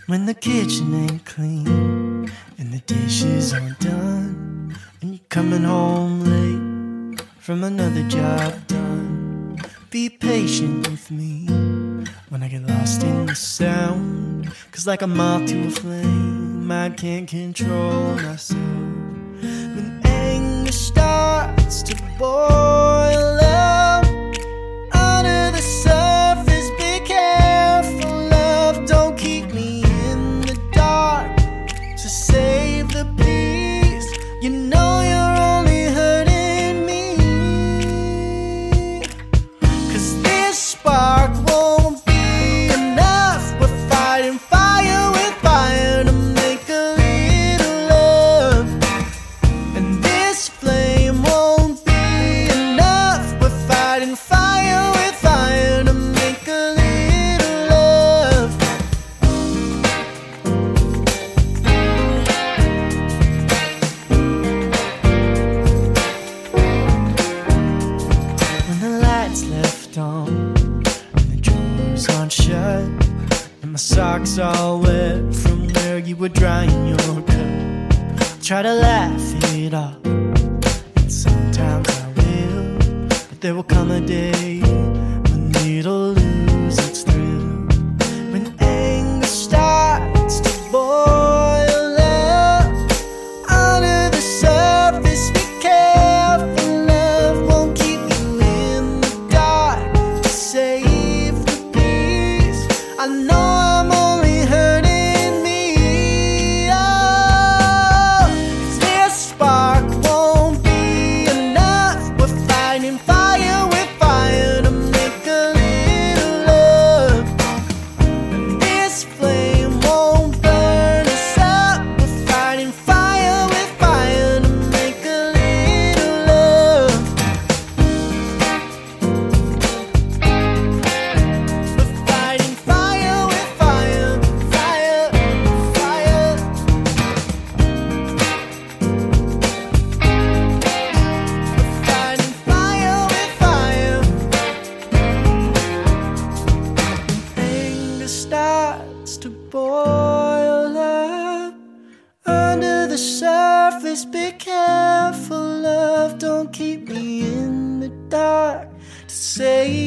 When the kitchen ain't clean and the dishes aren't done, and you're coming home late from another job done, be patient with me when I get lost in the sound. Cause like a moth to a flame, I can't control myself. When anger starts to boil up under the surface, be careful, love, don't keep me in the dark. To save the peace, you know you're only hurting me. Cause this spark won't be enough. We're fighting fire with fire to make a little love. And this flame won't be enough. We're fighting fire with fire to make a little love. When the lights left on and the drawers aren't shut, and my socks all wet from where you were drying your cup, try to laugh it off, and sometimes I will, but there will come a day when it'll lose its thrill. When anger starts to boil up under the surface, be careful, love, won't keep you in the dark. To save the peace, I know I'm only hurting me. Oh, if this spark won't be enough, we're fighting fire with fire to make a little love. And this flame won't burn us up. We're fighting fire with fire to make a little love. We're fighting fire with fire, fire, fire. We're fighting fire with fire. Anger starts to boil up under the surface, be careful, love, don't keep me in the dark. To say